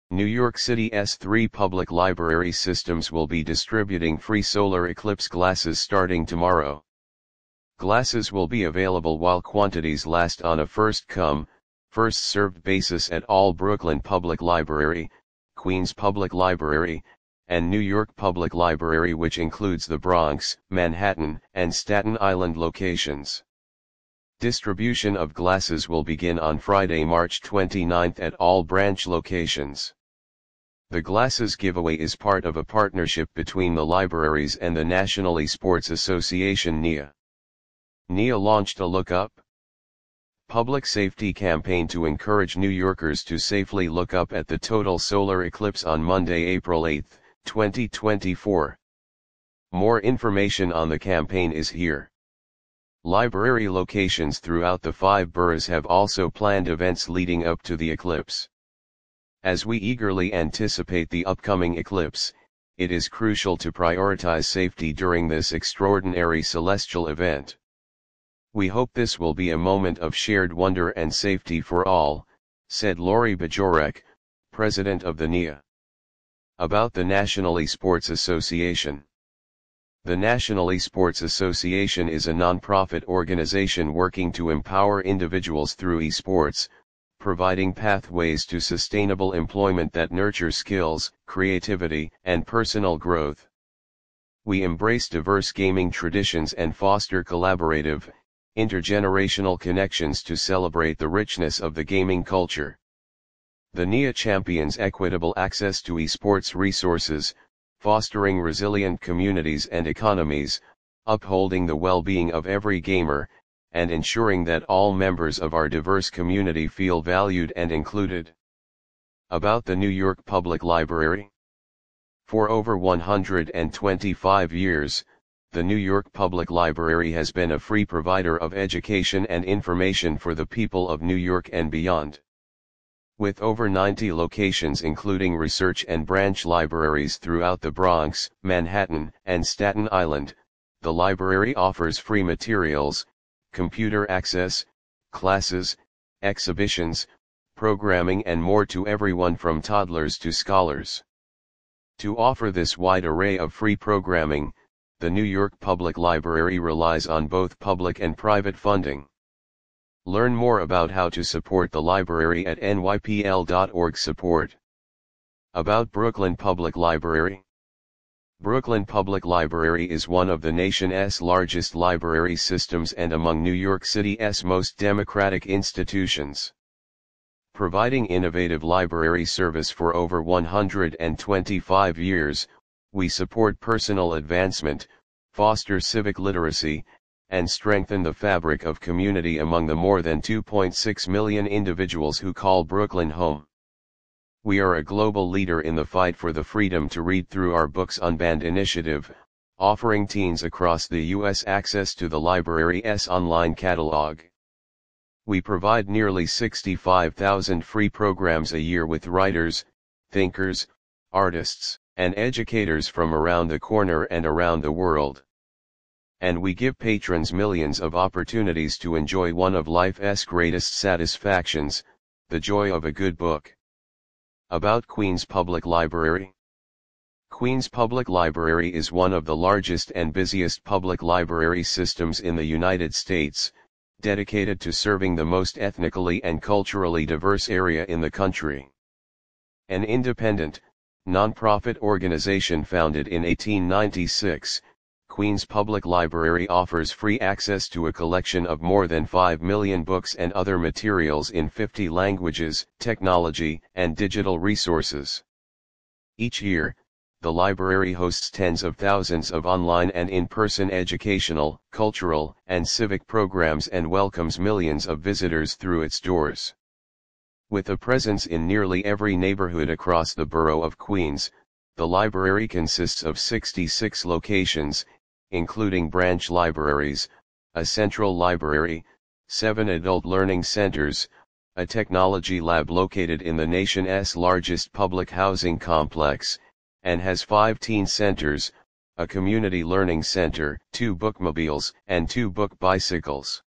New York City's 3 public library systems will be distributing free solar eclipse glasses starting tomorrow. Glasses will be available while quantities last on a first-come, first-served basis at all Brooklyn Public Library, Queens Public Library, and New York Public Library, which includes the Bronx, Manhattan, and Staten Island locations. Distribution of glasses will begin on Friday, March 29 at all branch locations. The glasses giveaway is part of a partnership between the libraries and the National Esports Association NIA. NIA launched a Look Up public safety campaign to encourage New Yorkers to safely look up at the total solar eclipse on Monday, April 8, 2024. More information on the campaign is here. Library locations throughout the 5 boroughs have also planned events leading up to the eclipse. As we eagerly anticipate the upcoming eclipse, it is crucial to prioritize safety during this extraordinary celestial event. We hope this will be a moment of shared wonder and safety for all, said Lori Bajorek, president of the NIA. About the National Esports Association. The National Esports Association is a non-profit organization working to empower individuals through esports, providing pathways to sustainable employment that nurture skills, creativity, and personal growth. We embrace diverse gaming traditions and foster collaborative, intergenerational connections to celebrate the richness of the gaming culture. The NIA champions equitable access to esports resources, fostering resilient communities and economies, upholding the well-being of every gamer, and ensuring that all members of our diverse community feel valued and included. About the New York Public Library. For over 125 years, the New York Public Library has been a free provider of education and information for the people of New York and beyond. With over 90 locations including research and branch libraries throughout the Bronx, Manhattan, and Staten Island, the library offers free materials, computer access, classes, exhibitions, programming and more to everyone from toddlers to scholars. To offer this wide array of free programming, the New York Public Library relies on both public and private funding. Learn more about how to support the library at nypl.org. Support. About Brooklyn Public Library. Brooklyn Public Library is one of the nation's largest library systems and among New York City's most democratic institutions. Providing innovative library service for over 125 years, we support personal advancement, foster civic literacy, and strengthen the fabric of community among the more than 2.6 million individuals who call Brooklyn home. We are a global leader in the fight for the freedom to read through our Books Unbanned initiative, offering teens across the U.S. access to the library's online catalog. We provide nearly 65,000 free programs a year with writers, thinkers, artists, and educators from around the corner and around the world. And we give patrons millions of opportunities to enjoy one of life's greatest satisfactions, the joy of a good book. About Queens Public Library. Queens Public Library is one of the largest and busiest public library systems in the United States, dedicated to serving the most ethnically and culturally diverse area in the country. An independent, nonprofit organization founded in 1896, Queens Public Library offers free access to a collection of more than 5 million books and other materials in 50 languages, technology, and digital resources. Each year, the library hosts tens of thousands of online and in-person educational, cultural, and civic programs and welcomes millions of visitors through its doors. With a presence in nearly every neighborhood across the borough of Queens, the library consists of 66 locations, including branch libraries, a central library, 7 adult learning centers, a technology lab located in the nation's largest public housing complex, and has 5 teen centers, a community learning center, 2 bookmobiles, and 2 book bicycles.